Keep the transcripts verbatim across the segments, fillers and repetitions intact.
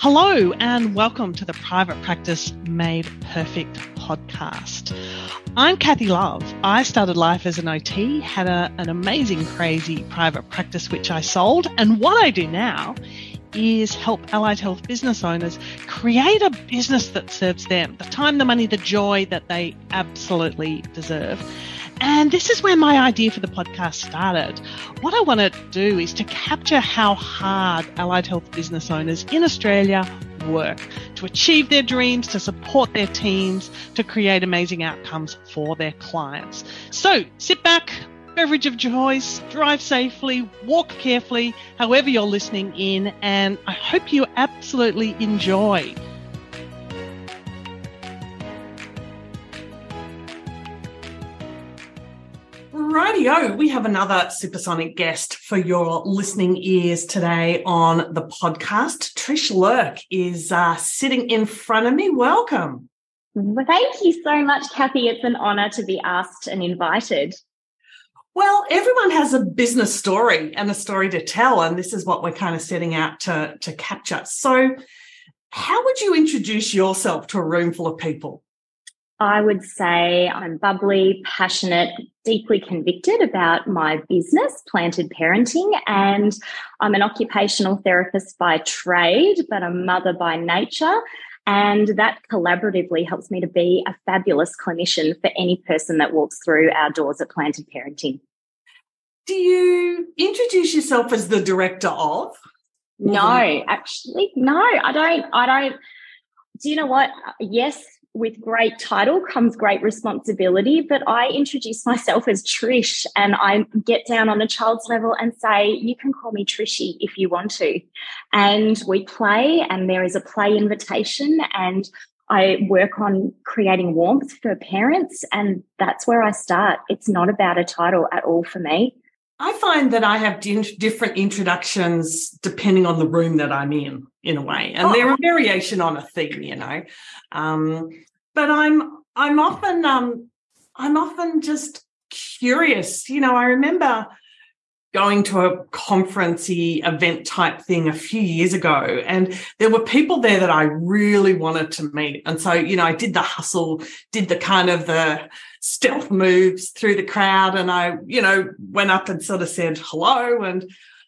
Hello and welcome to the Private Practice Made Perfect podcast. I'm Kathy Love. I started life as an O T, had a, an amazing, crazy private practice which I sold, and what I do now is help allied health business owners create a business that serves them, the time, the money, the joy that they absolutely deserve. And this is where my idea for the podcast started. What I want to do is to capture how hard allied health business owners in Australia work to achieve their dreams, to support their teams, to create amazing outcomes for their clients. So sit back, beverage of choice, drive safely, walk carefully, however you're listening in, and I hope you absolutely enjoy. Rightio, we have another supersonic guest for your listening ears today on the podcast. Trish Lurk is uh, sitting in front of me. Welcome. Well, thank you so much, Kathy. It's an honour to be asked and invited. Well, everyone has a business story and a story to tell, and this is what we're kind of setting out to, to capture. So how would you introduce yourself to a room full of people? I would say I'm bubbly, passionate, deeply convicted about my business, Planted Parenting, and I'm an occupational therapist by trade, but a mother by nature, and that collaboratively helps me to be a fabulous clinician for any person that walks through our doors at Planted Parenting. Do you introduce yourself as the director of? No, actually, no, I don't. I don't. Do you know what? Yes. With great title comes great responsibility, but I introduce myself as Trish, and I get down on a child's level and say, you can call me Trishy if you want to. And we play, and there is a play invitation, and I work on creating warmth for parents, and that's where I start. It's not about a title at all for me. I find that I have different introductions depending on the room that I'm in, in a way, and oh. they're a variation on a theme, you know. Um, but I'm I'm often um, I'm often just curious. You know, I remember going to a conference-y event type thing a few years ago, and there were people there that I really wanted to meet. And so, you know, I did the hustle, did the kind of the stealth moves through the crowd, and I, you know, went up and sort of said hello, and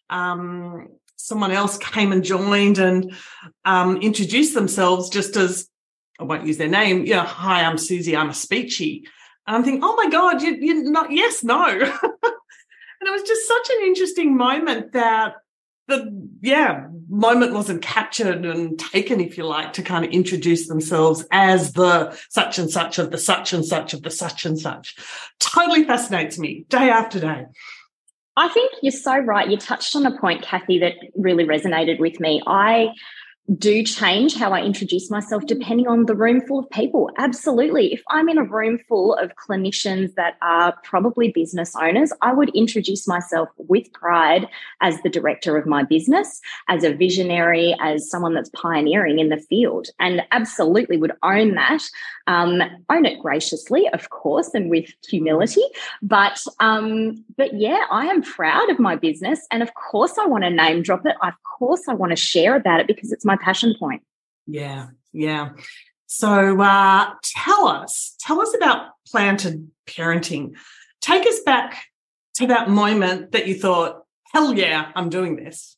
um, someone else came and joined and um, introduced themselves just as, I won't use their name, you know, hi, I'm Susie, I'm a speechy. And I'm thinking, oh my God, you, you're not, yes, no. And it was just such an interesting moment that the, yeah, moment wasn't captured and taken, if you like, to kind of introduce themselves as the such and such of the such and such of the such and such. Totally fascinates me day after day. I think you're so right. You touched on a point, Kathy, that really resonated with me. I do change how I introduce myself depending on the room full of people. Absolutely. If I'm in a room full of clinicians that are probably business owners, I would introduce myself with pride as the director of my business, as a visionary, as someone that's pioneering in the field, and absolutely would own that, um, own it graciously, of course, and with humility. But, um, but yeah, I am proud of my business, and of course I want to name drop it. Of course I want to share about it because it's my passion point. Yeah, yeah. So uh, tell us, tell us about Planted Parenting. Take us back to that moment that you thought, hell yeah, I'm doing this.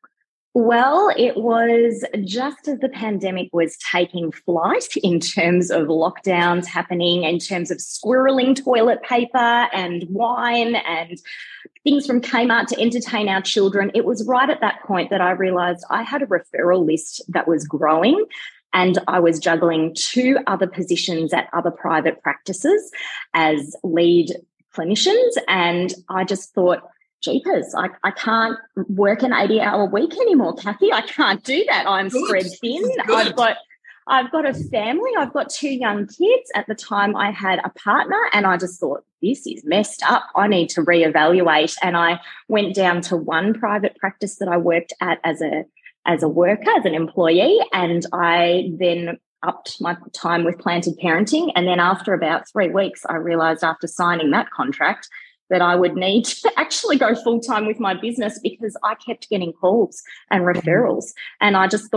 Well, it was just as the pandemic was taking flight in terms of lockdowns happening, in terms of squirreling toilet paper and wine and things from Kmart to entertain our children. It was right at that point that I realised I had a referral list that was growing, and I was juggling two other positions at other private practices as lead clinicians, and I just thought, jeepers, I, I can't work an eighty-hour week anymore, Kathy. I can't do that. I'm Good. spread thin. I've got I've got a family. I've got two young kids. At the time, I had a partner, and I just thought, this is messed up. I need to reevaluate. And I went down to one private practice that I worked at as a as a worker, as an employee, and I then upped my time with Planted Parenting. And then after about three weeks, I realised after signing that contract that I would need to actually go full-time with my business because I kept getting calls and referrals. And I just thought,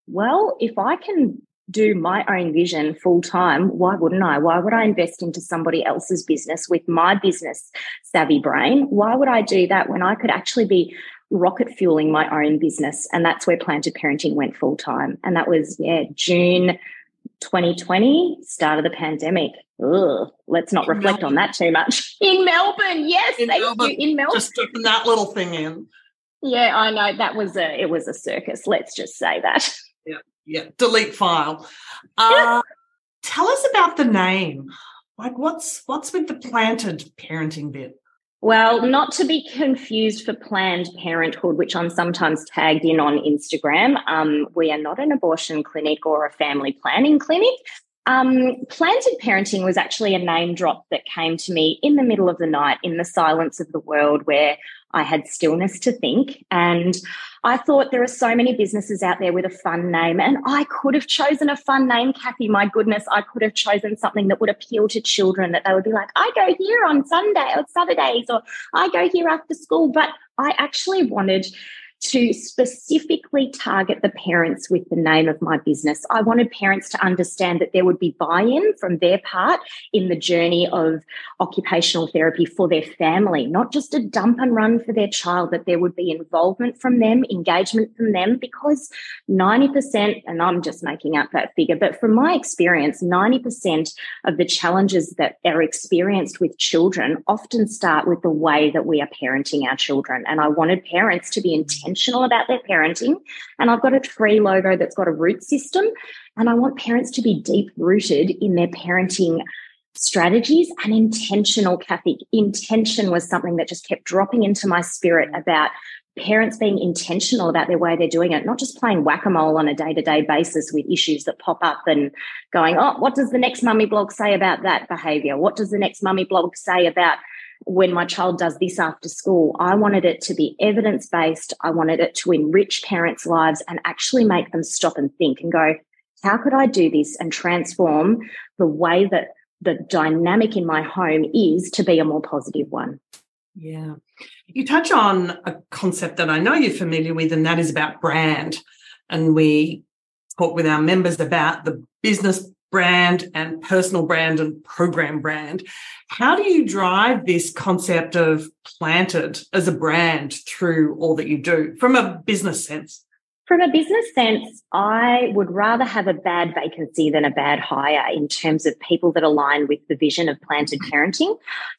well, if I can do my own vision full time, why wouldn't I? Why would I invest into somebody else's business with my business savvy brain? Why would I do that when I could actually be rocket fueling my own business? And that's where Planted Parenting went full time. And that was, yeah, June twenty twenty, start of the pandemic. Ugh, let's not in reflect Melbourne. on that too much. In Melbourne, yes, in thank Melbourne, you. In Melbourne. Just sticking that little thing in. Yeah, I know. That was a, it was a circus. Let's just say that. Yeah, yeah. Delete file. Uh, tell us about the name. Like, what's what's with the planted parenting bit? Well, not to be confused for Planned Parenthood, which I'm sometimes tagged in on Instagram. Um, we are not an abortion clinic or a family planning clinic. Um, Planted Parenting was actually a name drop that came to me in the middle of the night, in the silence of the world, where I had stillness to think. And I thought there are so many businesses out there with a fun name, and I could have chosen a fun name, Kathy. My goodness, I could have chosen something that would appeal to children, that they would be like, I go here on Sunday or Saturdays, or I go here after school. But I actually wanted to specifically target the parents with the name of my business. I wanted parents to understand that there would be buy-in from their part in the journey of occupational therapy for their family, not just a dump and run for their child, that there would be involvement from them, engagement from them, because ninety percent, and I'm just making up that figure, but from my experience, ninety percent of the challenges that are experienced with children often start with the way that we are parenting our children. And I wanted parents to be intentional about their parenting. And I've got a tree logo that's got a root system, and I want parents to be deep rooted in their parenting strategies and intentional, Kathy. Intention was something that just kept dropping into my spirit about parents being intentional about their way they're doing it, not just playing whack-a-mole on a day-to-day basis with issues that pop up and going, oh, what does the next mummy blog say about that behaviour? What does the next mummy blog say about when my child does this after school? I wanted it to be evidence-based. I wanted it to enrich parents' lives and actually make them stop and think and go, how could I do this and transform the way that the dynamic in my home is to be a more positive one? Yeah. You touch on a concept that I know you're familiar with, and that is about brand. And we talk with our members about the business brand and personal brand and program brand. How do you drive this concept of Planted as a brand through all that you do from a business sense? From a business sense, I would rather have a bad vacancy than a bad hire in terms of people that align with the vision of Planted Parenting.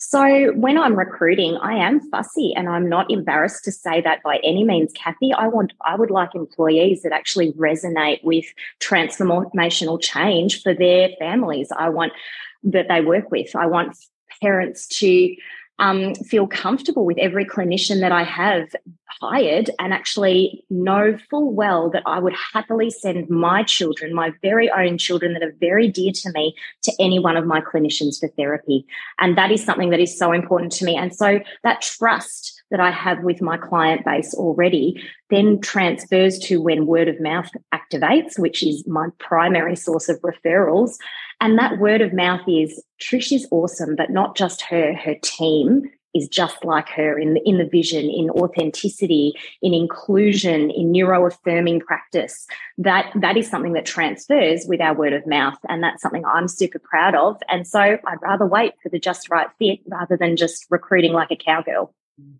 So when I'm recruiting, I am fussy, and I'm not embarrassed to say that by any means, Kathy. I want, I would like employees that actually resonate with transformational change for their families. I want that they work with. I want parents to Um, feel comfortable with every clinician that I have hired, and actually know full well that I would happily send my children, my very own children that are very dear to me, to any one of my clinicians for therapy. And that is something that is so important to me. And so that trust that I have with my client base already then transfers to when word of mouth activates, which is my primary source of referrals. And that word of mouth is, Trish is awesome, but not just her, her team is just like her in the, in the vision, in authenticity, in inclusion, in neuroaffirming practice. That, that is something that transfers with our word of mouth. And that's something I'm super proud of. And so I'd rather wait for the just right fit rather than just recruiting like a cowgirl.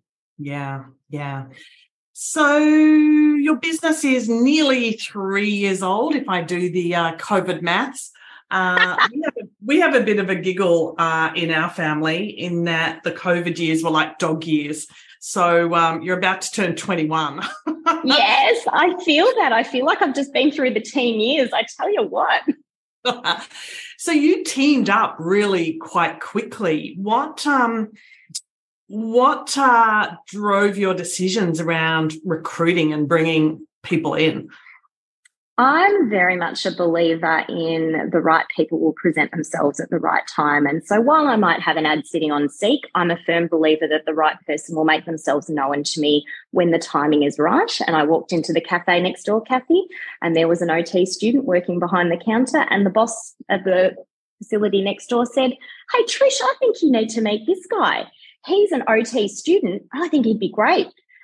Yeah, yeah. So your business is nearly three years old, if I do the uh, COVID maths. Uh, we, have a, we have a bit of a giggle uh, in our family in that the COVID years were like dog years. So um, you're about to turn twenty-one. Yes, I feel that. I feel like I've just been through the teen years. I tell you what. So you teamed up really quite quickly. What um, what uh, drove your decisions around recruiting and bringing people in? I'm very much a believer in the right people will present themselves at the right time. And so while I might have an ad sitting on Seek, I'm a firm believer that the right person will make themselves known to me when the timing is right. And I walked into the cafe next door, Kathy, and there was an O T student working behind the counter, and the boss at the facility next door said, "Hey, Trish, I think you need to meet this guy. He's an O T student. I think he'd be great."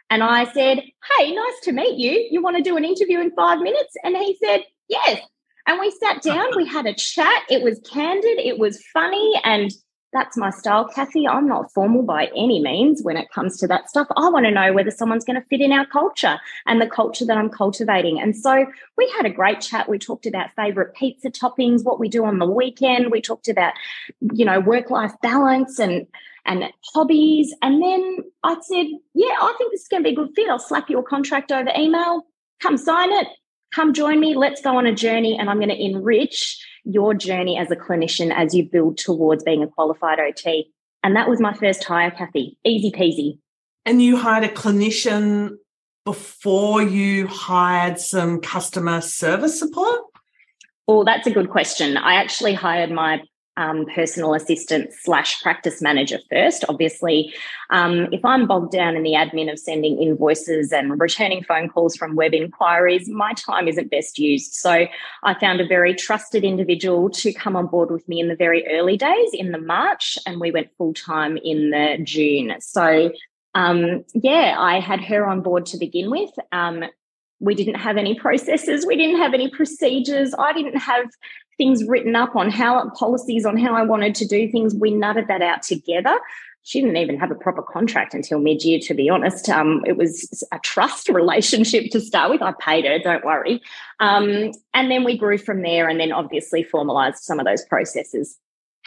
And I said, hey, nice to meet you. You want to do an interview in five minutes? And he said, yes. And we sat down, we had a chat. It was candid, it was funny, and that's my style, Kathy. I'm not formal by any means when it comes to that stuff. I want to know whether someone's going to fit in our culture and the culture that I'm cultivating. And so we had a great chat. We talked about favourite pizza toppings, what we do on the weekend. We talked about, you know, work-life balance and and hobbies. And then I said, yeah, I think this is going to be a good fit. I'll slap you a contract over email. Come sign it. Come join me. Let's go on a journey, and I'm going to enrich your journey as a clinician as you build towards being a qualified O T. And that was my first hire, Kathy. Easy peasy. And you hired a clinician before you hired some customer service support? Oh, that's a good question. I actually hired my um, personal assistant slash practice manager first. Obviously, um, if I'm bogged down in the admin of sending invoices and returning phone calls from web inquiries, my time isn't best used. So I found a very trusted individual to come on board with me in the very early days in the March, and we went full-time in the June. So um, yeah, I had her on board to begin with. Um, we didn't have any processes. We didn't have any procedures. I didn't have things written up on how policies on how I wanted to do things. We nutted that out together. She didn't even have a proper contract until mid-year, to be honest. Um, it was a trust relationship to start with. I paid her, don't worry. Um, and then we grew from there, and then obviously formalised some of those processes.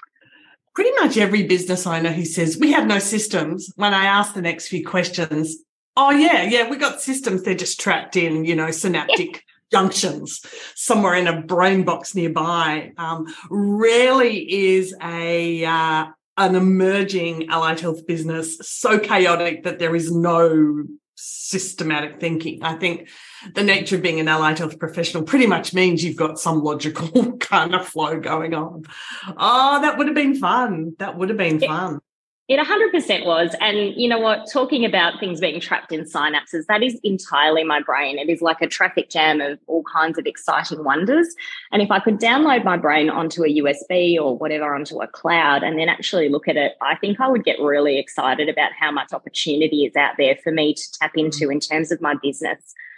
Pretty much every business owner who says, we have no systems, when I ask the next few questions, oh, yeah, yeah, we got systems. They're just trapped in, you know, synaptic yeah. junctions somewhere in a brain box nearby. Um, rarely is a uh, an emerging allied health business so chaotic that there is no systematic thinking. I think the nature of being an allied health professional pretty much means you've got some logical kind of flow going on. Oh, that would have been fun. That would have been fun. It one hundred percent was. And you know what, talking about things being trapped in synapses, that is entirely my brain. It is like a traffic jam of all kinds of exciting wonders. And if I could download my brain onto a U S B or whatever, onto a cloud, and then actually look at it, I think I would get really excited about how much opportunity is out there for me to tap into in terms of my business.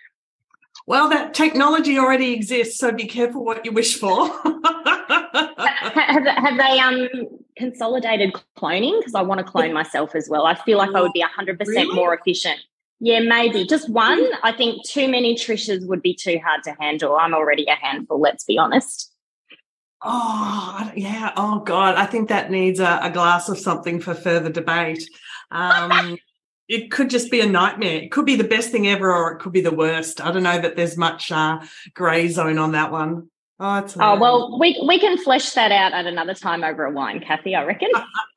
Well, that technology already exists, so be careful what you wish for. have, have they um consolidated cloning? Because I want to clone myself as well. I feel like I would be one hundred percent really? more efficient. Yeah, maybe. Just one. I think too many Trishas would be too hard to handle. I'm already a handful, let's be honest. Oh, yeah. Oh, God. I think that needs a, a glass of something for further debate. Um It could just be a nightmare. It could be the best thing ever, or it could be the worst. I don't know that there's much uh, grey zone on that one. Oh, it's oh well, we we can flesh that out at another time over a wine, Kathy, I reckon.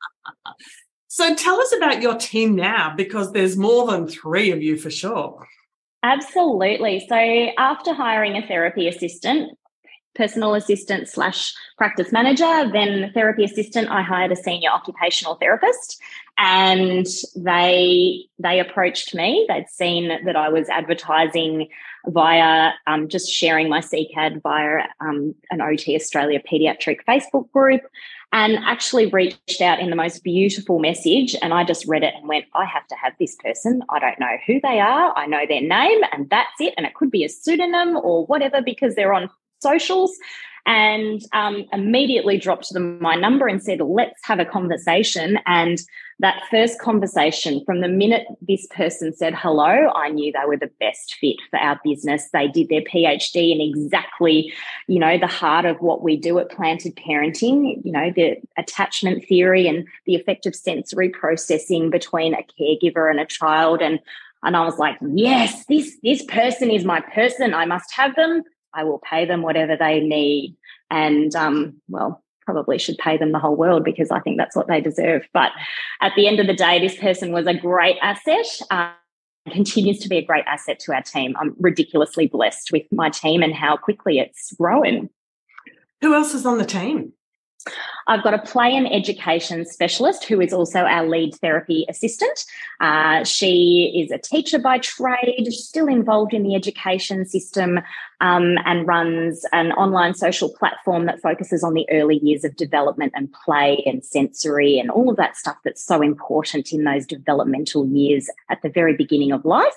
So tell us about your team now, because there's more than three of you for sure. Absolutely. So after hiring a therapy assistant, personal assistant slash practice manager, then therapy assistant, I hired a senior occupational therapist, and they they approached me. They'd seen that I was advertising via um, just sharing my C C A D via um, an O T Australia paediatric Facebook group, and actually reached out in the most beautiful message. And I just read it and went, I have to have this person. I don't know who they are. I know their name, and that's it. And it could be a pseudonym or whatever because they're on socials, and um, immediately dropped them my number and said, let's have a conversation. And that first conversation, from the minute this person said hello, I knew they were the best fit for our business. They did their PhD in exactly, you know, the heart of what we do at Planted Parenting, you know, the attachment theory and the effective sensory processing between a caregiver and a child. And and I was like, yes, this this person is my person. I must have them. I will pay them whatever they need, and, um, well, probably should pay them the whole world because I think that's what they deserve. But at the end of the day, this person was a great asset, um, continues to be a great asset to our team. I'm ridiculously blessed with my team and how quickly it's growing. Who else is on the team? I've got a play and education specialist who is also our lead therapy assistant. Uh, she is a teacher by trade, still involved in the education system, um, and runs an online social platform that focuses on the early years of development and play and sensory and all of that stuff that's so important in those developmental years at the very beginning of life.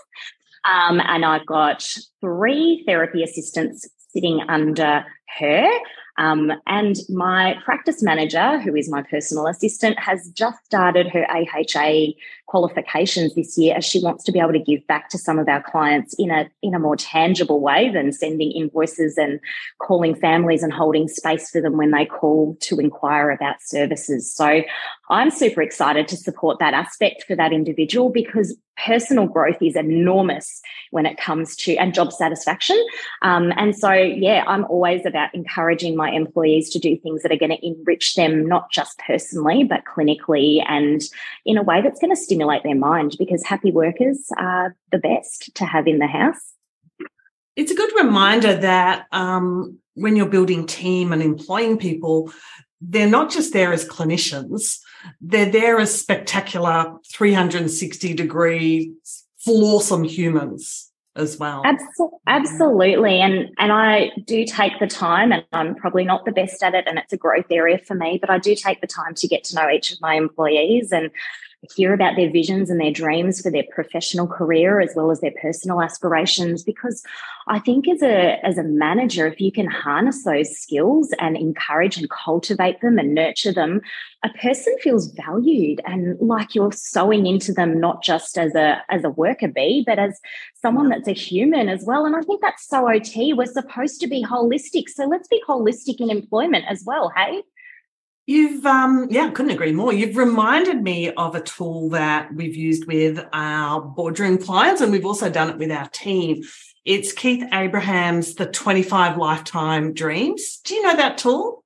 Um, and I've got three therapy assistants sitting under her. Um, and my practice manager, who is my personal assistant, has just started her A H A qualifications this year, as she wants to be able to give back to some of our clients in a in a more tangible way than sending invoices and calling families and holding space for them when they call to inquire about services. So I'm super excited to support that aspect for that individual, because personal growth is enormous when it comes to, and job satisfaction. Um, and so, yeah, I'm always about encouraging my employees to do things that are going to enrich them, not just personally, but clinically, and in a way that's going to stimulate their mind, because happy workers are the best to have in the house. It's a good reminder that um, when you're building team and employing people, they're not just there as clinicians, they're there as spectacular three hundred sixty degree flawsome humans as well. Absolutely. And and I do take the time, and I'm probably not the best at it, and it's a growth area for me, but I do take the time to get to know each of my employees and hear about their visions and their dreams for their professional career as well as their personal aspirations, because I think as a as a manager, if you can harness those skills and encourage and cultivate them and nurture them, a person feels valued and like you're sewing into them, not just as a as a worker bee, but as someone that's a human as well. And I think that's so O T. We're supposed to be holistic. So let's be holistic in employment as well, hey? You've, um, yeah, I couldn't agree more. You've reminded me of a tool that we've used with our boardroom clients, and we've also done it with our team. It's Keith Abraham's The twenty-five Lifetime Dreams. Do you know that tool?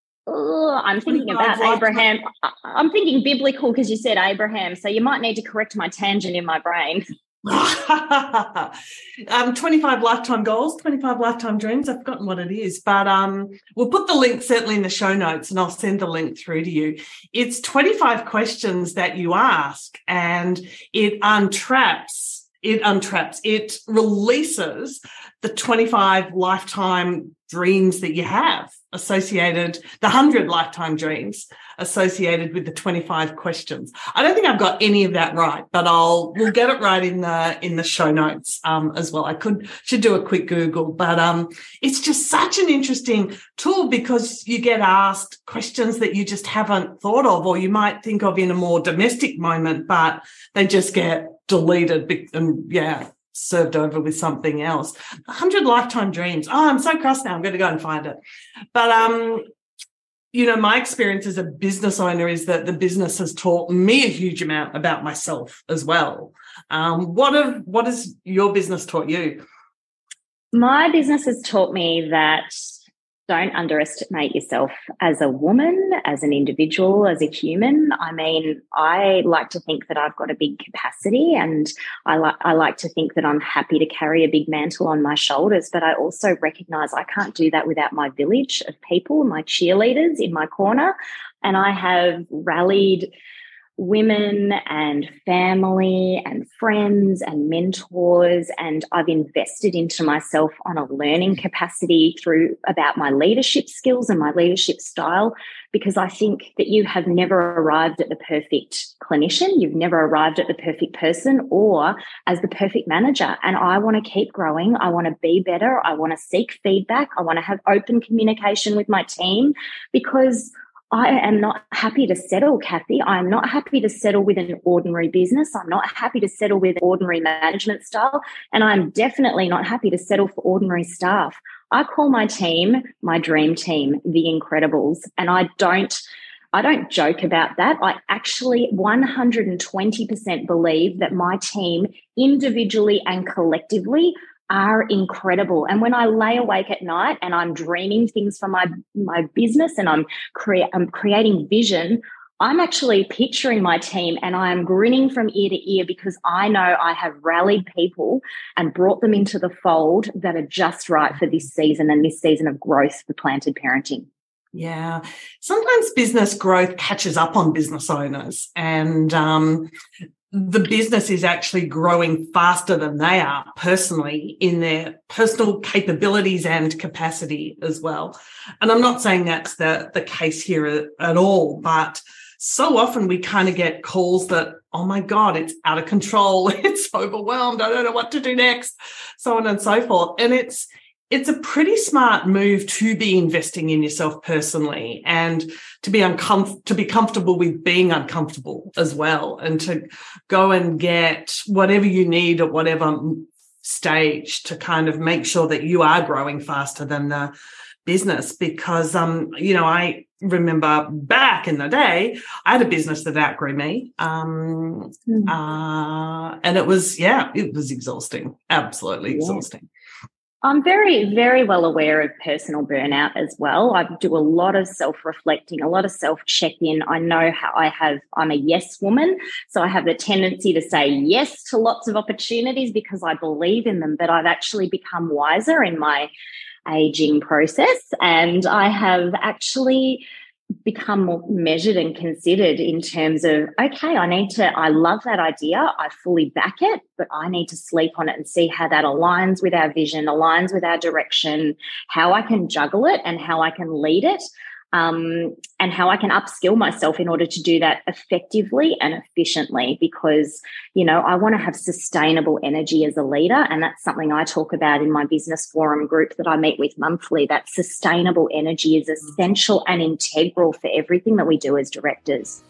Oh, I'm thinking about lifetime. Abraham. I'm thinking biblical because you said Abraham, so you might need to correct my tangent in my brain. um, twenty-five lifetime goals, twenty-five lifetime dreams. I've forgotten what it is, but um, we'll put the link certainly in the show notes, and I'll send the link through to you. It's twenty-five questions that you ask, and it untraps, it untraps, it releases the twenty-five lifetime dreams that you have associated, the one hundred lifetime dreams associated with the twenty-five questions. I don't think I've got any of that right, but I'll we'll get it right in the in the show notes um, as well. I could should do a quick Google, but um, it's just such an interesting tool because you get asked questions that you just haven't thought of, or you might think of in a more domestic moment, but they just get deleted and yeah. served over with something else. one hundred lifetime dreams. Oh, I'm so cross now. I'm going to go and find it. But, um, you know, my experience as a business owner is that the business has taught me a huge amount about myself as well. Um, what have, what has your business taught you? My business has taught me that don't underestimate yourself as a woman, as an individual, as a human. I mean, I like to think that I've got a big capacity, and I like I like to think that I'm happy to carry a big mantle on my shoulders, but I also recognize I can't do that without my village of people, my cheerleaders in my corner. And I have rallied women and family and friends and mentors, and I've invested into myself on a learning capacity through about my leadership skills and my leadership style, because I think that you have never arrived at the perfect clinician, you've never arrived at the perfect person or as the perfect manager. And I want to keep growing. I want to be better. I want to seek feedback. I want to have open communication with my team, because I am not happy to settle, Kathy. I'm not happy to settle with an ordinary business. I'm not happy to settle with ordinary management style. And I'm definitely not happy to settle for ordinary staff. I call my team my dream team, the Incredibles. And I don't, I don't joke about that. I actually one hundred twenty percent believe that my team individually and collectively are incredible. And when I lay awake at night and I'm dreaming things for my, my business and I'm, crea- I'm creating vision, I'm actually picturing my team and I am grinning from ear to ear, because I know I have rallied people and brought them into the fold that are just right for this season and this season of growth for Planted Parenting. Yeah. Sometimes business growth catches up on business owners, and um, the business is actually growing faster than they are personally in their personal capabilities and capacity as well. And I'm not saying that's the, the case here at all, but so often we kind of get calls that, oh my God, it's out of control. It's overwhelmed. I don't know what to do next, so on and so forth. And it's, It's a pretty smart move to be investing in yourself personally, and to be uncom- to be comfortable with being uncomfortable as well, and to go and get whatever you need at whatever stage to kind of make sure that you are growing faster than the business. Because, um, you know, I remember back in the day, I had a business that outgrew me. Um, mm. uh, and it was, yeah, it was exhausting, absolutely yeah. exhausting. I'm very, very well aware of personal burnout as well. I do a lot of self-reflecting, a lot of self-check-in. I know how I have, I'm a yes woman, so I have the tendency to say yes to lots of opportunities because I believe in them, but I've actually become wiser in my aging process, and I have actually become more measured and considered in terms of, okay, I need to, I love that idea, I fully back it, but I need to sleep on it and see how that aligns with our vision, aligns with our direction, how I can juggle it and how I can lead it, um, and how I can upskill myself in order to do that effectively and efficiently, because, you know, I want to have sustainable energy as a leader. And that's something I talk about in my business forum group that I meet with monthly. That sustainable energy is essential and integral for everything that we do as directors.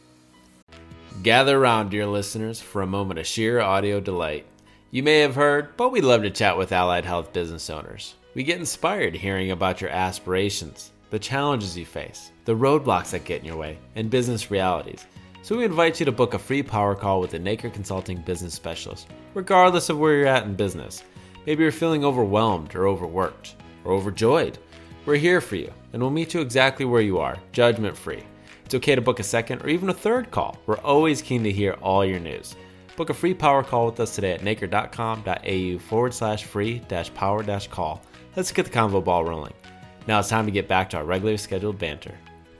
Gather around, dear listeners, for a moment of sheer audio delight. You may have heard, but we love to chat with allied health business owners. We get inspired hearing about your aspirations, the challenges you face, the roadblocks that get in your way, and business realities. So we invite you to book a free power call with a Naker Consulting business specialist, regardless of where you're at in business. Maybe you're feeling overwhelmed or overworked or overjoyed. We're here for you, and we'll meet you exactly where you are, judgment-free. It's okay to book a second or even a third call. We're always keen to hear all your news. Book a free power call with us today at naker.com.au forward slash free dash power dash call. Let's get the convo ball rolling. Now it's time to get back to our regularly scheduled banter.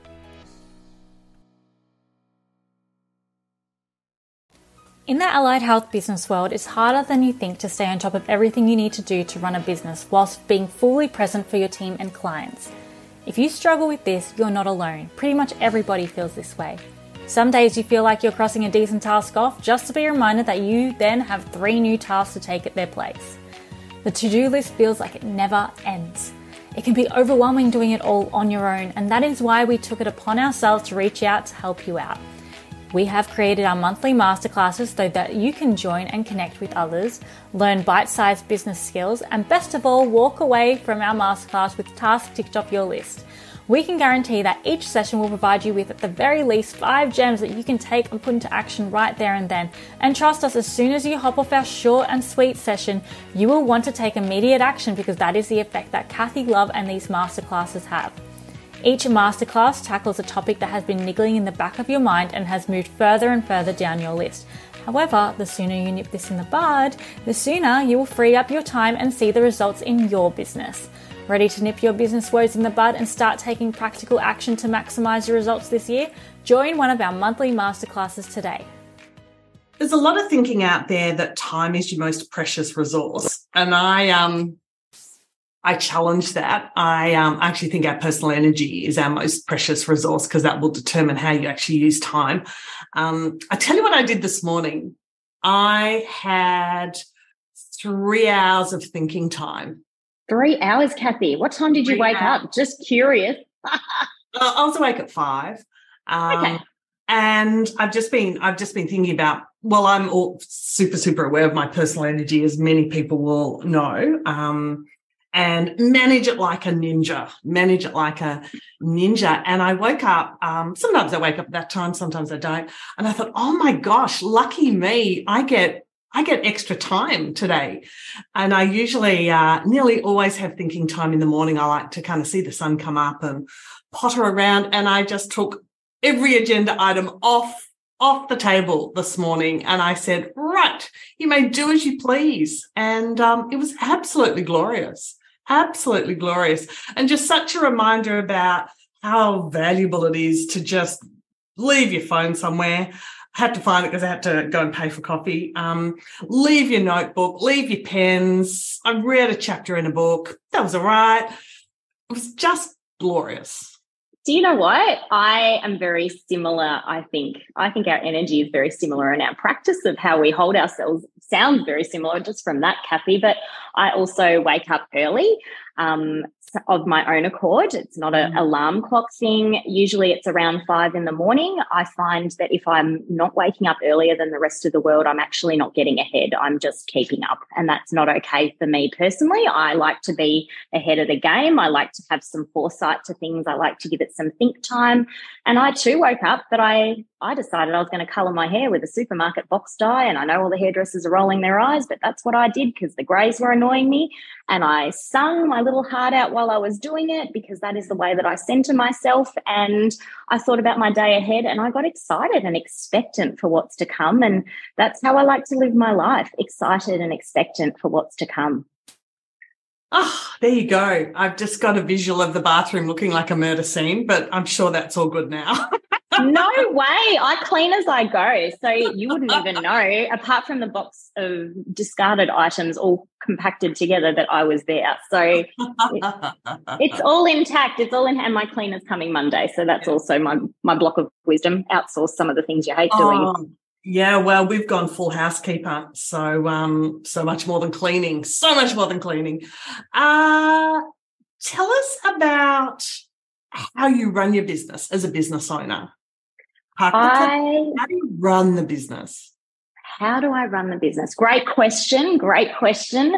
In the allied health business world, it's harder than you think to stay on top of everything you need to do to run a business whilst being fully present for your team and clients. If you struggle with this, you're not alone. Pretty much everybody feels this way. Some days you feel like you're crossing a decent task off just to be reminded that you then have three new tasks to take at their place. The to-do list feels like it never ends. It can be overwhelming doing it all on your own, and that is why we took it upon ourselves to reach out to help you out. We have created our monthly masterclasses so that you can join and connect with others, learn bite-sized business skills, and best of all, walk away from our masterclass with tasks ticked off your list. We can guarantee that each session will provide you with at the very least five gems that you can take and put into action right there and then. And trust us, as soon as you hop off our short and sweet session, you will want to take immediate action, because that is the effect that Kathy Love and these masterclasses have. Each masterclass tackles a topic that has been niggling in the back of your mind and has moved further and further down your list. However, the sooner you nip this in the bud, the sooner you will free up your time and see the results in your business. Ready to nip your business woes in the bud and start taking practical action to maximize your results this year? Join one of our monthly masterclasses today. There's a lot of thinking out there that time is your most precious resource. And I um I challenge that. I um, actually think our personal energy is our most precious resource, because that will determine how you actually use time. Um, I tell you what I did this morning. I had three hours of thinking time. Three hours, Kathy. What time did you wake hours. up? Just curious. uh, I was awake at five. Um, okay. And I've just been, I've just been thinking about, well, I'm all super, super aware of my personal energy, as many people will know, um, and manage it like a ninja, manage it like a ninja. And I woke up, um, sometimes I wake up at that time, sometimes I don't. And I thought, oh my gosh, lucky me, I get I get extra time today. And I usually uh, nearly always have thinking time in the morning. I like to kind of see the sun come up and potter around. And I just took every agenda item off, off the table this morning. And I said, right, you may do as you please. And um, it was absolutely glorious, absolutely glorious. And just such a reminder about how valuable it is to just leave your phone somewhere. I had to find it because I had to go and pay for coffee. Um, leave your notebook, leave your pens. I read a chapter in a book. That was all right. It was just glorious. Do you know what? I am very similar, I think. I think our energy is very similar and our practice of how we hold ourselves sounds very similar just from that, Kathy. But I also wake up early um, of my own accord. It's not an alarm clock thing. Usually it's around five in the morning. I find that if I'm not waking up earlier than the rest of the world, I'm actually not getting ahead. I'm just keeping up. And that's not okay for me personally. I like to be ahead of the game. I like to have some foresight to things. I like to give it some think time. And I too woke up, but I, I decided I was going to colour my hair with a supermarket box dye. And I know all the hairdressers are rolling their eyes, but that's what I did because the greys were annoying me. And I sung my little heart out while I was doing it because that is the way that I centre myself. And I thought about my day ahead and I got excited and expectant for what's to come. And that's how I like to live my life, excited and expectant for what's to come. Oh, there you go. I've just got a visual of the bathroom looking like a murder scene, but I'm sure that's all good now. No way. I clean as I go. So you wouldn't even know, apart from the box of discarded items all compacted together, that I was there. So it, it's all intact. It's all in, and my cleaner's coming Monday. So that's also my, my block of wisdom. Outsource some of the things you hate oh, doing. Yeah, well, we've gone full housekeeper. So um, so much more than cleaning. So much more than cleaning. Uh, tell us about how you run your business as a business owner. I, how do you run the business? How do I run the business? Great question. Great question.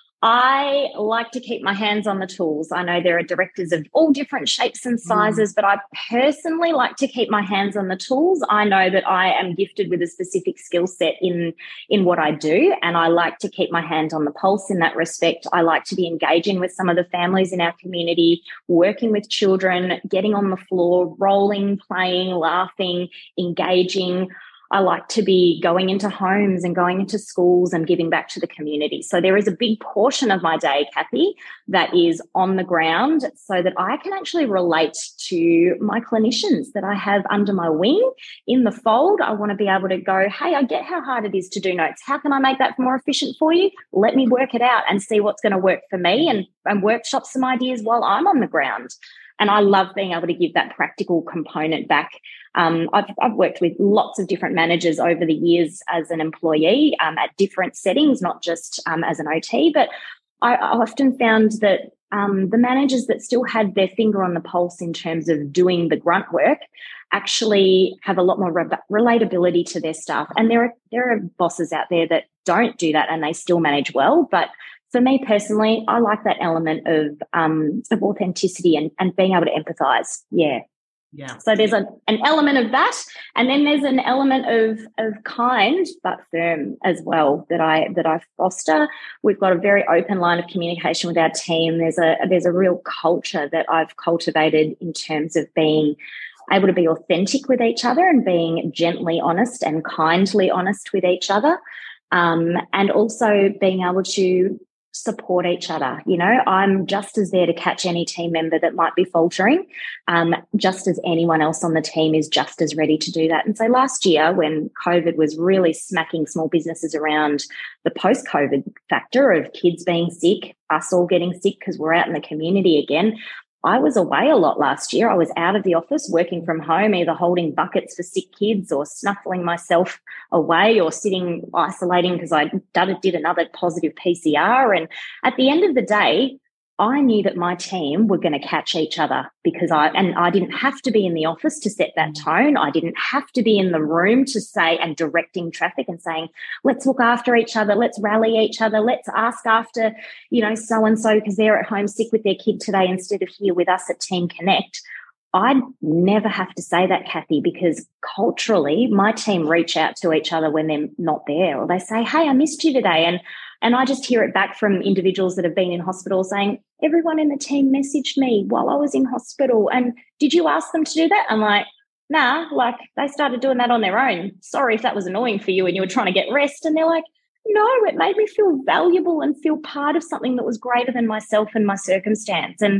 I like to keep my hands on the tools. I know there are directors of all different shapes and sizes, mm. but I personally like to keep my hands on the tools. I know that I am gifted with a specific skill set in, in what I do, and I like to keep my hand on the pulse in that respect. I like to be engaging with some of the families in our community, working with children, getting on the floor, rolling, playing, laughing, engaging. I like to be going into homes and going into schools and giving back to the community. So there is a big portion of my day, Kathy, that is on the ground so that I can actually relate to my clinicians that I have under my wing in the fold. I want to be able to go, hey, I get how hard it is to do notes. How can I make that more efficient for you? Let me work it out and see what's going to work for me and, and workshop some ideas while I'm on the ground. And I love being able to give that practical component back. Um, I've, I've worked with lots of different managers over the years as an employee um, at different settings, not just um, as an O T, but I, I often found that um, the managers that still had their finger on the pulse in terms of doing the grunt work actually have a lot more re- relatability to their staff. And there are, there are bosses out there that don't do that and they still manage well, but for me personally, I like that element of um, of authenticity and, and being able to empathise. Yeah. Yeah. So there's a, an element of that. And then there's an element of of kind but firm as well that I that I foster. We've got a very open line of communication with our team. There's a there's a real culture that I've cultivated in terms of being able to be authentic with each other and being gently honest and kindly honest with each other. Um, and also being able to support each other. You know, I'm just as there to catch any team member that might be faltering, um, just as anyone else on the team is just as ready to do that. And so last year, when COVID was really smacking small businesses around the post-COVID factor of kids being sick, us all getting sick because we're out in the community again, I was away a lot last year. I was out of the office working from home, either holding buckets for sick kids or snuffling myself away or sitting isolating because I did another positive P C R. And at the end of the day, I knew that my team were going to catch each other because I, and I didn't have to be in the office to set that tone. I didn't have to be in the room to say and directing traffic and saying, let's look after each other. Let's rally each other. Let's ask after, you know, so-and-so because they're at home sick with their kid today instead of here with us at Team Connect. I'd never have to say that, Kathy, because culturally my team reach out to each other when they're not there, or they say, hey, I missed you today. And And I just hear it back from individuals that have been in hospital saying, everyone in the team messaged me while I was in hospital. And did you ask them to do that? I'm like, nah, like they started doing that on their own. Sorry if that was annoying for you and you were trying to get rest. And they're like, no, it made me feel valuable and feel part of something that was greater than myself and my circumstance. And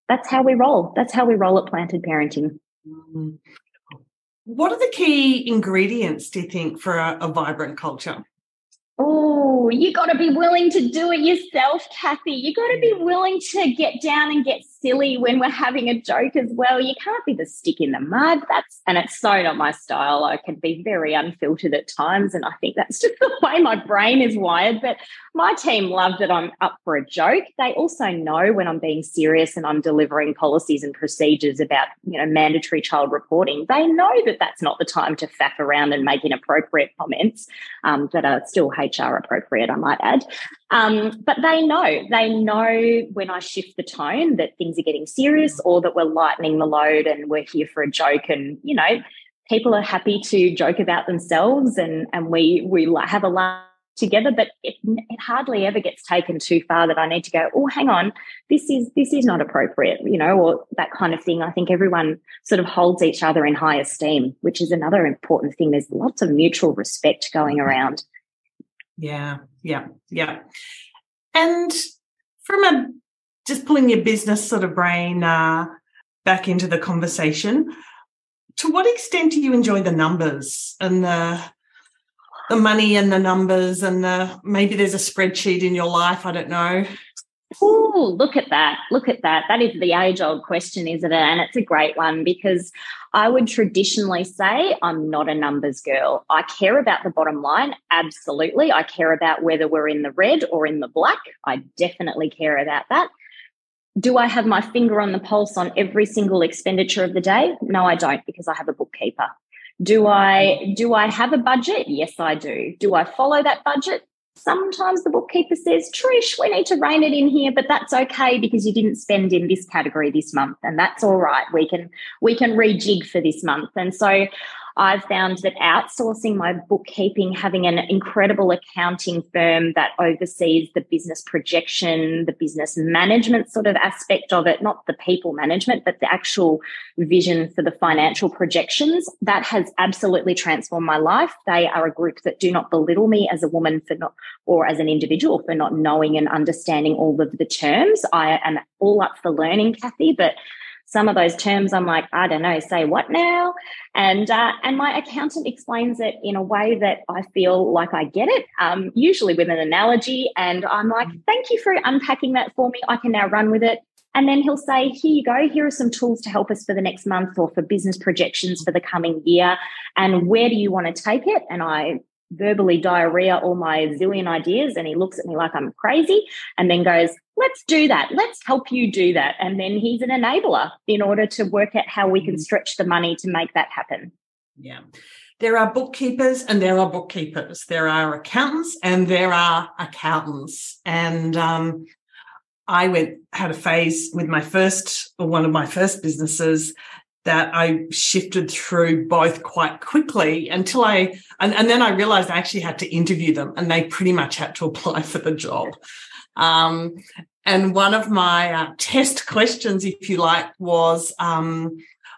that's how we roll. That's how we roll at Planted Parenting. Mm-hmm. What are the key ingredients, do you think, for a, a vibrant culture? Oh, you got to be willing to do it yourself, Kathy. You got to be willing to get down and get silly when we're having a joke as well. You can't be the stick in the mud. That's and it's so not my style. I can be very unfiltered at times, and I think that's just the way my brain is wired. But my team love that I'm up for a joke. They also know when I'm being serious and I'm delivering policies and procedures about, you know, mandatory child reporting. They know that that's not the time to faff around and make inappropriate comments um, that are still H R appropriate, I might add. Um, but they know, they know when I shift the tone that things are getting serious or that we're lightening the load and we're here for a joke. And, you know, people are happy to joke about themselves and, and we, we have a laugh together, but it, it hardly ever gets taken too far that I need to go, oh, hang on, this is, this is not appropriate, you know, or that kind of thing. I think everyone sort of holds each other in high esteem, which is another important thing. There's lots of mutual respect going around. Yeah, yeah, yeah. And from a just pulling your business sort of brain uh, back into the conversation, to what extent do you enjoy the numbers and the the money and the numbers and the maybe there's a spreadsheet in your life? I don't know. Oh, look at that. Look at that. That is the age-old question, isn't it? And it's a great one because I would traditionally say I'm not a numbers girl. I care about the bottom line. Absolutely. I care about whether we're in the red or in the black. I definitely care about that. Do I have my finger on the pulse on every single expenditure of the day? No, I don't, because I have a bookkeeper. Do I, do I have a budget? Yes, I do. Do I follow that budget? Sometimes the bookkeeper says, Trish, we need to rein it in here, but that's okay because you didn't spend in this category this month, and that's all right. We can we can rejig for this month. And so I've found that outsourcing my bookkeeping, having an incredible accounting firm that oversees the business projection, the business management sort of aspect of it, not the people management, but the actual vision for the financial projections, that has absolutely transformed my life. They are a group that do not belittle me as a woman for not, or as an individual for not knowing and understanding all of the terms. I am all up for learning, Kathy, but some of those terms, I'm like, I don't know, say what now? And uh, and my accountant explains it in a way that I feel like I get it, um, usually with an analogy. And I'm like, thank you for unpacking that for me. I can now run with it. And then he'll say, here you go. Here are some tools to help us for the next month or for business projections for the coming year. And where do you want to take it? And I verbally diarrhea all my zillion ideas, and he looks at me like I'm crazy and then goes, let's do that. Let's help you do that. And then he's an enabler in order to work out how we can stretch the money to make that happen. Yeah. There are bookkeepers and there are bookkeepers. There are accountants and there are accountants. And um, I went had a phase with my first, or one of my first businesses, that I shifted through both quite quickly until I, and, and then I realized I actually had to interview them and they pretty much had to apply for the job. Um, and one of my uh, test questions, if you like, was um,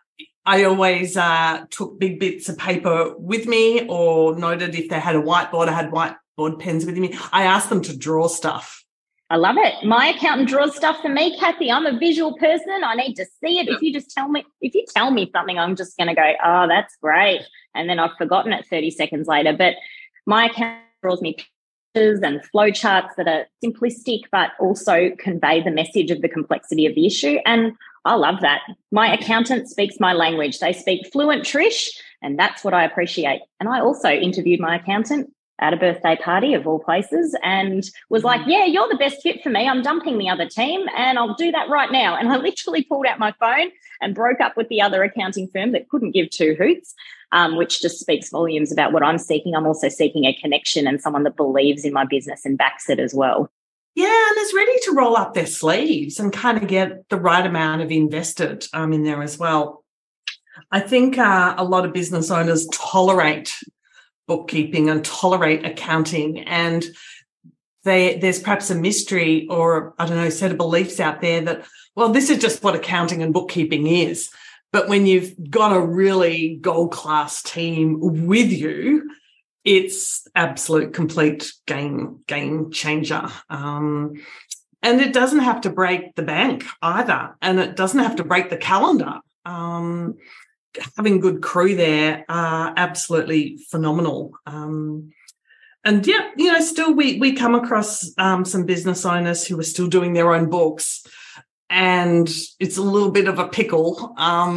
I always uh, took big bits of paper with me or noted if they had a whiteboard, I had whiteboard pens with me. I asked them to draw stuff. I love it. My accountant draws stuff for me, Kathy. I'm a visual person. I need to see it. If you just tell me, if you tell me something, I'm just going to go, oh, that's great. And then I've forgotten it thirty seconds later. But my accountant draws me pictures and flow charts that are simplistic, but also convey the message of the complexity of the issue. And I love that. My accountant speaks my language. They speak fluent Trish, and that's what I appreciate. And I also interviewed my accountant at a birthday party of all places and was like, yeah, you're the best fit for me. I'm dumping the other team and I'll do that right now. And I literally pulled out my phone and broke up with the other accounting firm that couldn't give two hoots, um, which just speaks volumes about what I'm seeking. I'm also seeking a connection and someone that believes in my business and backs it as well. Yeah, and is ready to roll up their sleeves and kind of get the right amount of invested um, in there as well. I think uh, a lot of business owners tolerate bookkeeping and tolerate accounting, and they, there's perhaps a mystery or, I don't know, set of beliefs out there that, well, this is just what accounting and bookkeeping is. But when you've got a really gold-class team with you, it's absolute complete game game changer. Um, and it doesn't have to break the bank either, and it doesn't have to break the calendar. Um, having good crew there are absolutely phenomenal. Um, and yeah, you know, still we we come across um, some business owners who are still doing their own books, and it's a little bit of a pickle.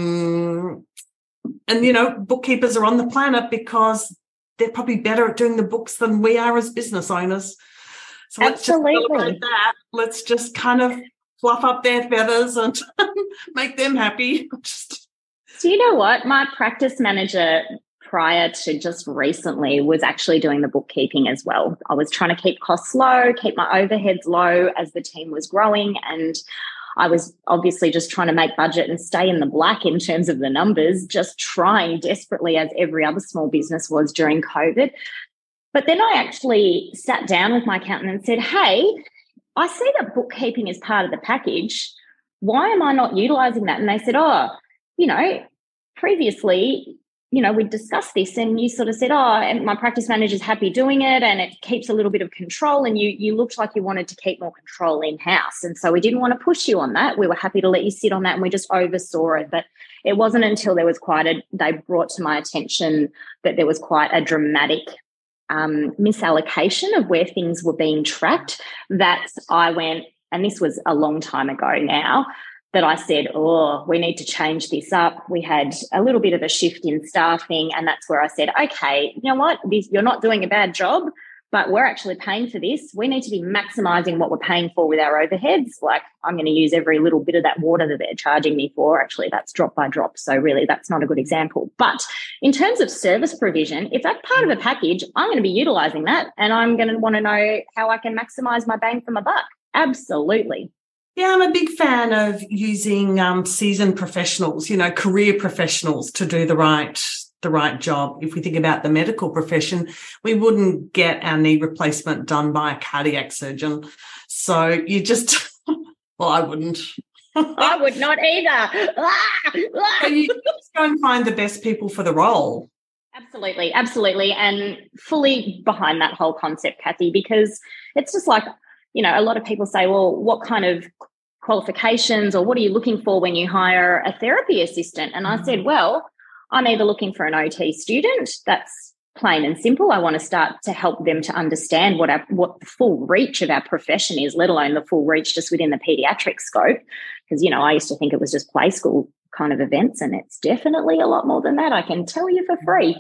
Um, and, you know, bookkeepers are on the planet because they're probably better at doing the books than we are as business owners. So let's Absolutely. just celebrate that. Let's just kind of fluff up their feathers and make them happy. Just... So you know what? My practice manager prior to just recently was actually doing the bookkeeping as well. I was trying to keep costs low, keep my overheads low as the team was growing, and I was obviously just trying to make budget and stay in the black in terms of the numbers, just trying desperately as every other small business was during COVID. But then I actually sat down with my accountant and said, hey, I see that bookkeeping is part of the package. Why am I not utilising that? And they said, oh, you know, previously, you know, we discussed this and you sort of said, oh, and my practice manager's happy doing it and it keeps a little bit of control, and you you looked like you wanted to keep more control in-house. And so we didn't want to push you on that. We were happy to let you sit on that, and we just oversaw it. But it wasn't until there was quite a, they brought to my attention that there was quite a dramatic um, misallocation of where things were being tracked that I went, and this was a long time ago now, that I said, oh, we need to change this up. We had a little bit of a shift in staffing, and that's where I said, okay, you know what, this, you're not doing a bad job, but we're actually paying for this. We need to be maximising what we're paying for with our overheads. Like, I'm going to use every little bit of that water that they're charging me for. Actually, that's drop by drop, so really that's not a good example. But in terms of service provision, if that's part of a package, I'm going to be utilising that, and I'm going to want to know how I can maximise my bang for my buck. Absolutely. Yeah, I'm a big fan of using um, seasoned professionals, you know, career professionals to do the right the right job. If we think about the medical profession, we wouldn't get our knee replacement done by a cardiac surgeon. So you just, well, I wouldn't. I would not either. So you just go and find the best people for the role. Absolutely, absolutely. And fully behind that whole concept, Kathy, because it's just like, you know, a lot of people say, well, what kind of qualifications or what are you looking for when you hire a therapy assistant? And I said, well, I'm either looking for an O T student. That's plain and simple. I want to start to help them to understand what our, what the full reach of our profession is, let alone the full reach just within the paediatric scope. Because, you know, I used to think it was just play school kind of events, and it's definitely a lot more than that. I can tell you for free.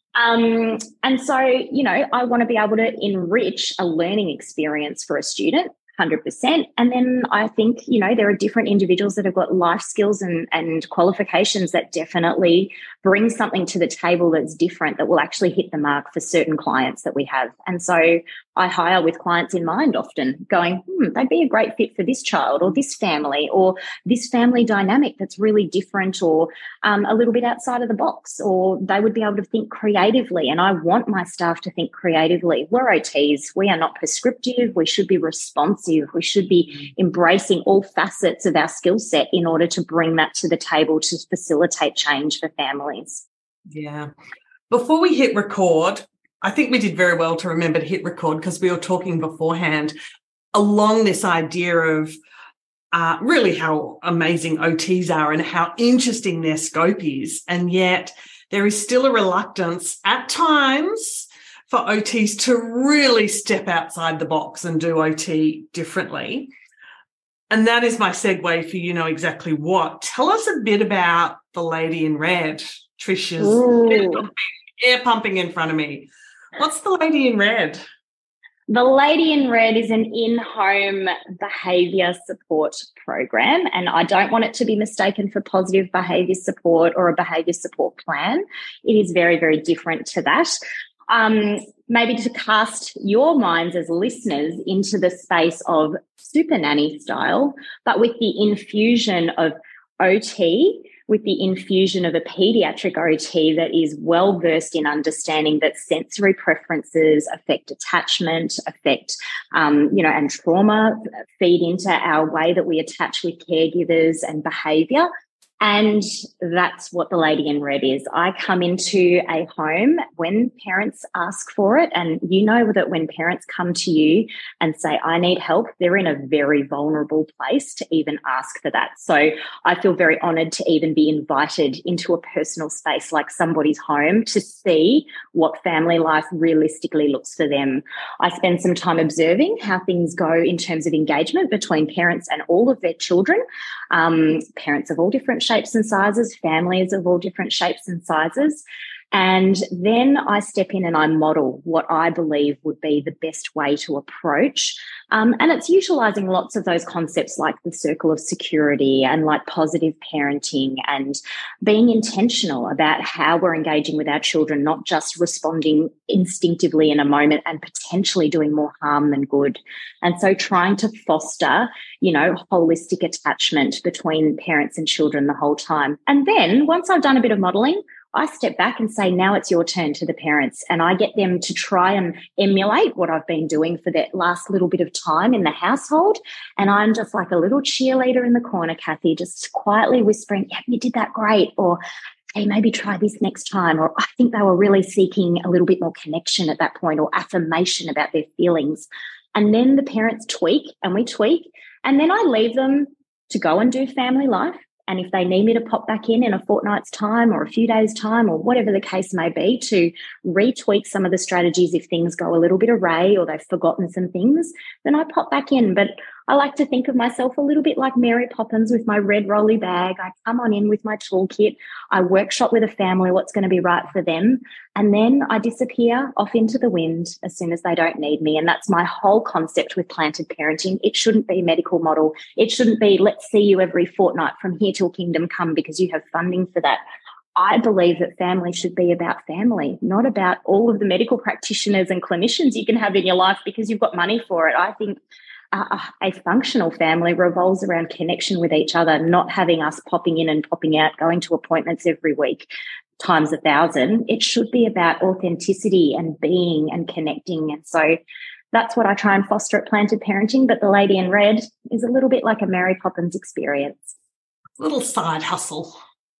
Um, and so, you know, I want to be able to enrich a learning experience for a student, one hundred percent. And then I think, you know, there are different individuals that have got life skills and, and qualifications that definitely bring something to the table that's different, that will actually hit the mark for certain clients that we have. And so I hire with clients in mind often, going, hmm, they'd be a great fit for this child or this family or this family dynamic that's really different or um, a little bit outside of the box, or they would be able to think creatively. And I want my staff to think creatively. We're O Ts. We are not prescriptive. We should be responsive. We should be embracing all facets of our skill set in order to bring that to the table to facilitate change for families. Yeah. Before we hit record, I think we did very well to remember to hit record, because we were talking beforehand along this idea of uh, really how amazing O Ts are and how interesting their scope is. And yet there is still a reluctance at times for O Ts to really step outside the box and do O T differently. And that is my segue for you know exactly what. Tell us a bit about the lady in red. Trisha's air pumping, air pumping in front of me. What's the lady in red? The Lady in Red is an in-home behaviour support program, and I don't want it to be mistaken for positive behaviour support or a behaviour support plan. It is very, very different to that. Um, maybe to cast your minds as listeners into the space of super nanny style, but with the infusion of O T, with the infusion of a paediatric O T that is well versed in understanding that sensory preferences affect attachment, affect, um, you know, and trauma feed into our way that we attach with caregivers and behaviour. And that's what the lady in red is. I come into a home when parents ask for it, and you know that when parents come to you and say, I need help, they're in a very vulnerable place to even ask for that. So I feel very honoured to even be invited into a personal space like somebody's home to see what family life realistically looks for them. I spend some time observing how things go in terms of engagement between parents and all of their children, um, parents of all different shapes and sizes, families of all different shapes and sizes. And then I step in and I model what I believe would be the best way to approach. Um, and it's utilising lots of those concepts like the circle of security and like positive parenting and being intentional about how we're engaging with our children, not just responding instinctively in a moment and potentially doing more harm than good. And so trying to foster, you know, holistic attachment between parents and children the whole time. And then once I've done a bit of modelling, I step back and say, now it's your turn to the parents, and I get them to try and emulate what I've been doing for that last little bit of time in the household. And I'm just like a little cheerleader in the corner, Kathy, just quietly whispering, yeah, you did that great. Or, hey, maybe try this next time. Or I think they were really seeking a little bit more connection at that point, or affirmation about their feelings. And then the parents tweak and we tweak. And then I leave them to go and do family life. And if they need me to pop back in in a fortnight's time or a few days' time or whatever the case may be to retweak some of the strategies if things go a little bit array or they've forgotten some things, then I pop back in. But I like to think of myself a little bit like Mary Poppins with my red rolly bag. I come on in with my toolkit. I workshop with a family what's going to be right for them. And then I disappear off into the wind as soon as they don't need me. And that's my whole concept with planted parenting. It shouldn't be a medical model. It shouldn't be, let's see you every fortnight from here till kingdom come because you have funding for that. I believe that family should be about family, not about all of the medical practitioners and clinicians you can have in your life because you've got money for it. I think Uh, a functional family revolves around connection with each other, not having us popping in and popping out, going to appointments every week times a thousand. It should be about authenticity and being and connecting. And so that's what I try and foster at Planted Parenting. But the lady in red is a little bit like a Mary Poppins experience. Little side hustle.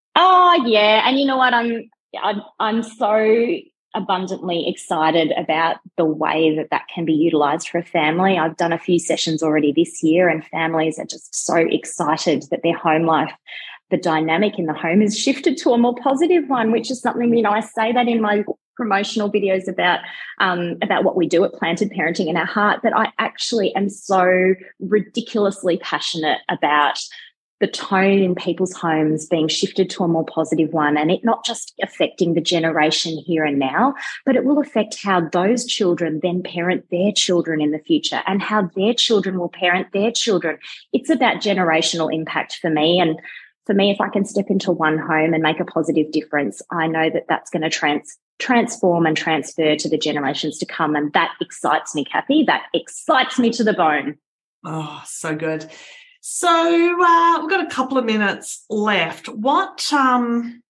Oh, yeah. And you know what? I'm, I'm, I'm so abundantly excited about the way that that can be utilised for a family. I've done a few sessions already this year and families are just so excited that their home life, the dynamic in the home has shifted to a more positive one, which is something, you know, I say that in my promotional videos about um, about what we do at Planted Parenting in our heart, that I actually am so ridiculously passionate about the tone in people's homes being shifted to a more positive one, and it not just affecting the generation here and now, but it will affect how those children then parent their children in the future and how their children will parent their children. It's about generational impact for me. And for me, if I can step into one home and make a positive difference, I know that that's going to trans transform and transfer to the generations to come. And that excites me, Kathy. That excites me to the bone. Oh, so good. So uh, we've got a couple of minutes left. What um,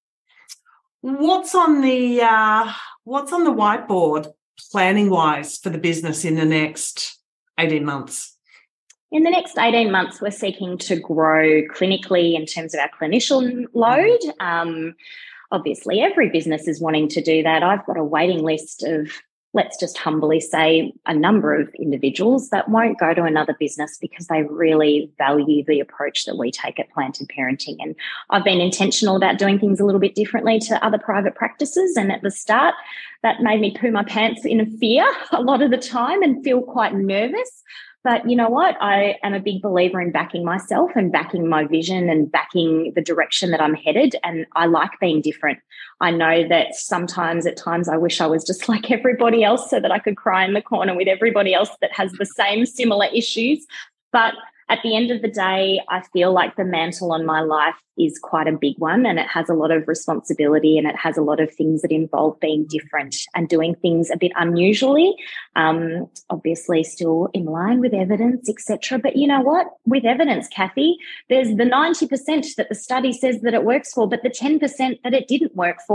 what's on the uh, what's on the whiteboard, planning wise, for the business in the next eighteen months? In the next eighteen months, we're seeking to grow clinically in terms of our clinician load. Um, obviously, every business is wanting to do that. I've got a waiting list of, let's just humbly say, a number of individuals that won't go to another business because they really value the approach that we take at Planted Parenting. And I've been intentional about doing things a little bit differently to other private practices. And at the start, that made me poo my pants in fear a lot of the time and feel quite nervous. But you know what? I am a big believer in backing myself and backing my vision and backing the direction that I'm headed. And I like being different. I know that sometimes at times I wish I was just like everybody else so that I could cry in the corner with everybody else that has the same similar issues. But at the end of the day, I feel like the mantle on my life is quite a big one, and it has a lot of responsibility and it has a lot of things that involve being different and doing things a bit unusually, um, obviously still in line with evidence, et cetera. But you know what? With evidence, Kathy, there's the ninety percent that the study says that it works for, but the ten percent that it didn't work for,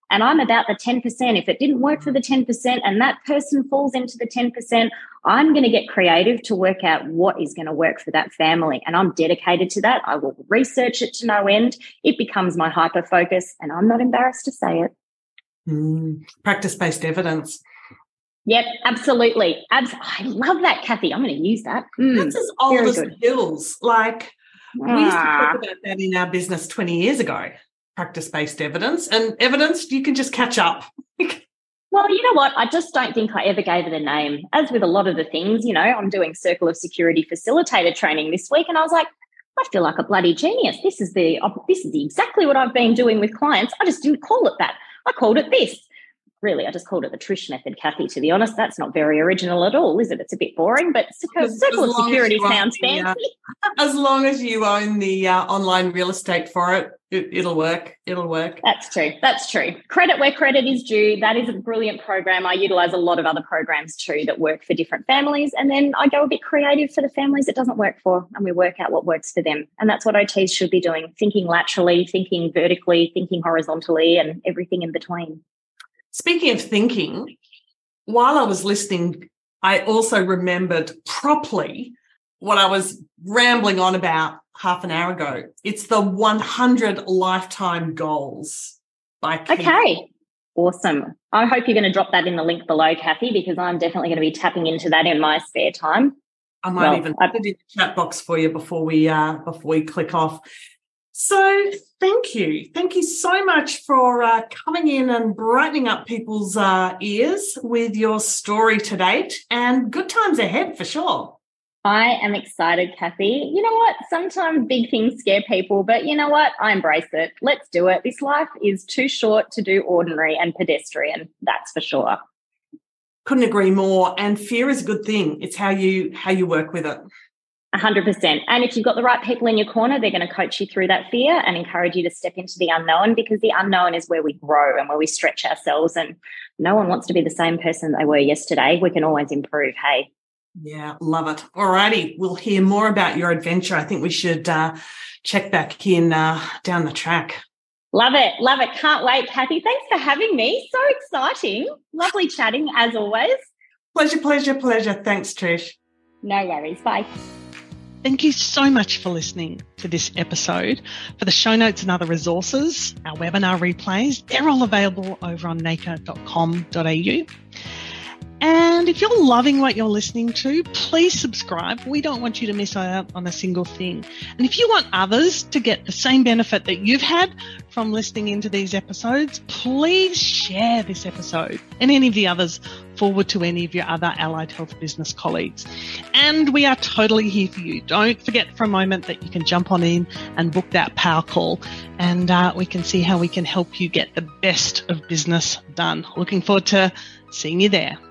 And I'm about the ten percent. If it didn't work for the ten percent and that person falls into the ten percent, I'm going to get creative to work out what is going to work for that family. And I'm dedicated to that. I will research it to no end. It becomes my hyper focus, and I'm not embarrassed to say it. Mm, practice-based evidence. Yep, absolutely. Abs- I love that, Kathy. I'm going to use that. Mm, That's as old as the hills. Like, ah. we used to talk about that in our business twenty years ago, practice-based evidence. And evidence, you can just catch up. Well, you know what? I just don't think I ever gave it a name. As with a lot of the things, you know, I'm doing Circle of Security facilitator training this week, and I was like, I feel like a bloody genius. This is the this is exactly what I've been doing with clients. I just didn't call it that. I called it this. Really, I just called it the Trish method, Kathy, to be honest. That's not very original at all, is it? It's a bit boring, but Circle of Security sounds fancy. Uh, as long as you own the uh, online real estate for it, it, it'll work. It'll work. That's true. That's true. Credit where credit is due. That is a brilliant program. I utilise a lot of other programs too that work for different families. And then I go a bit creative for the families it doesn't work for, and we work out what works for them. And that's what O Ts should be doing, thinking laterally, thinking vertically, thinking horizontally, and everything in between. Speaking of thinking, while I was listening, I also remembered properly what I was rambling on about half an hour ago. It's the one hundred lifetime goals by Keith. Okay, awesome. I hope you're going to drop that in the link below, Kathy, because I'm definitely going to be tapping into that in my spare time. I might well, even put it in the chat box for you before we uh, before we click off. So thank you. Thank you so much for uh, coming in and brightening up people's uh, ears with your story to date, and good times ahead for sure. I am excited, Kathy. You know what? Sometimes big things scare people, but you know what? I embrace it. Let's do it. This life is too short to do ordinary and pedestrian. That's for sure. Couldn't agree more. And fear is a good thing. It's how you how you work with it. A hundred percent. And if you've got the right people in your corner, they're going to coach you through that fear and encourage you to step into the unknown, because the unknown is where we grow and where we stretch ourselves. And no one wants to be the same person they were yesterday. We can always improve. Hey. Yeah, love it. All righty. We'll hear more about your adventure. I think we should uh, check back in uh, down the track. Love it. Love it. Can't wait, Kathy. Thanks for having me. So exciting. Lovely chatting as always. Pleasure, pleasure, pleasure. Thanks, Trish. No worries. Bye. Thank you so much for listening to this episode. For the show notes and other resources, our webinar replays, they're all available over on naker dot com dot a u. And if you're loving what you're listening to, please subscribe. We don't want you to miss out on a single thing. And if you want others to get the same benefit that you've had from listening into these episodes, please share this episode and any of the others forward to any of your other allied health business colleagues. And we are totally here for you. Don't forget for a moment that you can jump on in and book that power call, and uh, we can see how we can help you get the best of business done. Looking forward to seeing you there.